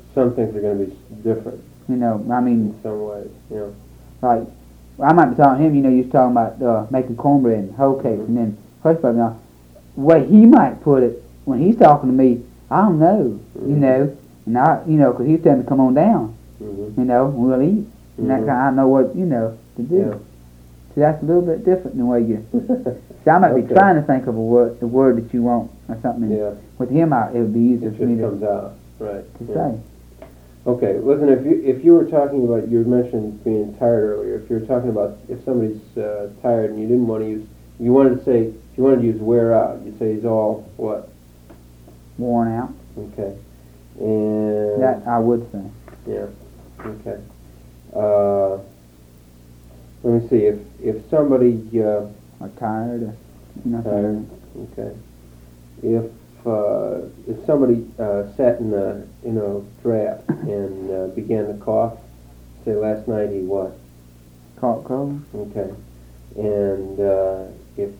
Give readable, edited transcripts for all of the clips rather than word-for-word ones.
some things are going to be different. I mean, in some ways, like, I might be talking to him, you was talking about making cornbread and hoe cakes, and then hush puppy. Now, the way he might put it when he's talking to me, I don't know, and I, because he's telling me to come on down, and we'll eat, and that kind, I know what, to do. Yeah. See, that's a little bit different than the way you. See, I might be trying to think of the word that you want or something. Yeah. With him, it would be easier for me It just comes out, right. to say. Okay, listen, if you were talking about, you mentioned being tired earlier, if you were talking about if somebody's tired and you didn't want to use, you wanted to use wear out, you'd say he's all, what? Worn out. Okay. And that I would say. Yeah, okay. Let me see, if somebody... or tired, or, tired, okay. If somebody sat in a draft and began to cough, say last night he what? Caught cold. Okay. And if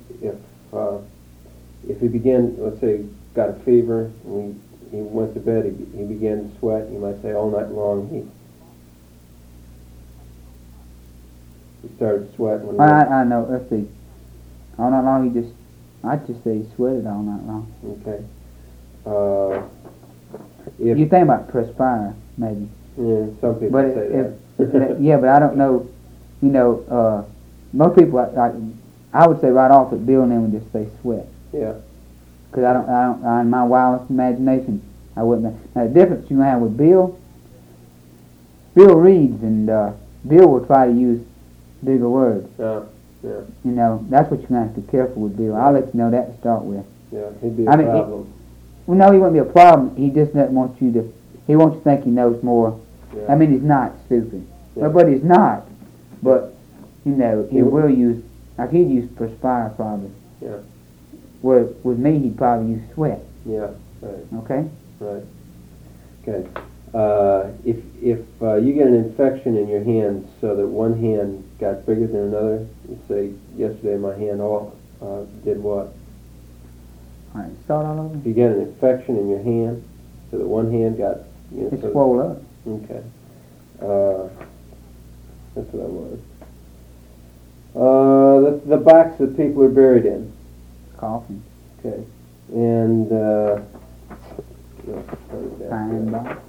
he began, let's say, got a fever, and he went to bed, he began to sweat, you might say all night long he started sweating. I know. Let's see. All night long I'd just say he sweated all night long. Okay. You think about perspire, maybe. Yeah, some people say that. Yeah, but I don't know. Most people, I would say right off that Bill and them would just say sweat. Yeah. Because I don't, in my wildest imagination, I wouldn't. Now the difference you have with Bill reads, and Bill will try to use bigger words. Yeah. That's what you're going to have to be careful with Bill. I'll let you know that to start with. Yeah, he'd be a problem. No, he wouldn't be a problem. He just doesn't want you to. He wants you to think he knows more. Yeah. I mean, he's not stupid, Yeah. but he's not. But he will use. Like he'd use perspire probably. Yeah. Where with me, he'd probably use sweat. Yeah. Right. Okay. Right. Okay. If you get an infection in your hand so that one hand got bigger than another, you say yesterday my hand did what? All right, start all over. If you get an infection in your hand so that one hand got... It's swole up. Okay. That's what I wanted. The box that people are buried in. Coughing. Okay. And... Pine box.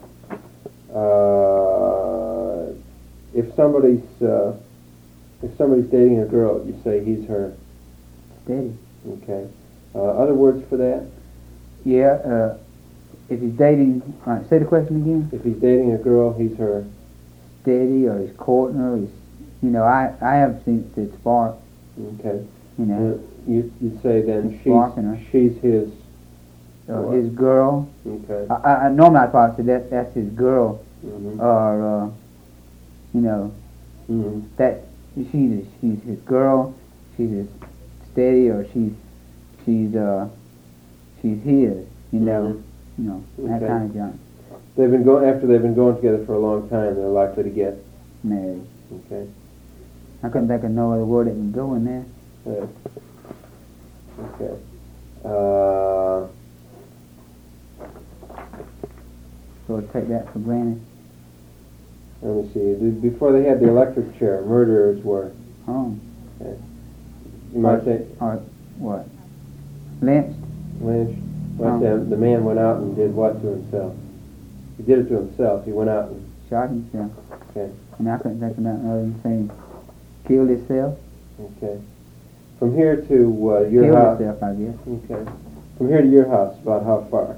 If somebody's dating a girl, you say he's her. Steady. Okay. Other words for that? Yeah. If he's dating, all right, say the question again. If he's dating a girl, he's her. Steady, or he's courting her. I have seen it spark. Okay. You'd say then she's his. His girl. Okay. I normally I'd probably say that's his girl, Mm-hmm. or Mm-hmm. that she's his girl. She's his steady, or she's his. That Okay. kind of junk. After they've been going together for a long time, they're likely to get Married. okay. I couldn't think of no other word that can go in there. Okay. So I'd take that for granted. Let me see. Before they had the electric chair, murderers were. Oh. Okay. You might say. Or what? Lynched? Lynched. The man went out and did what to himself? He did it to himself. He went out and Shot himself. Okay. I couldn't think of nothing other than saying killed himself. Okay. From here to your killed house. Killed himself, I guess. Okay. From here to your house, about how far?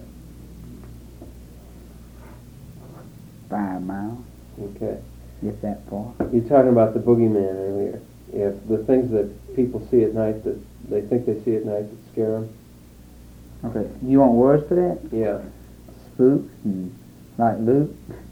5 miles. Okay. If that far. You're talking about the boogeyman earlier. If the things that people see at night that they think they see at night that scare them. Okay. You want words for that? Yeah. Spook and like Luke.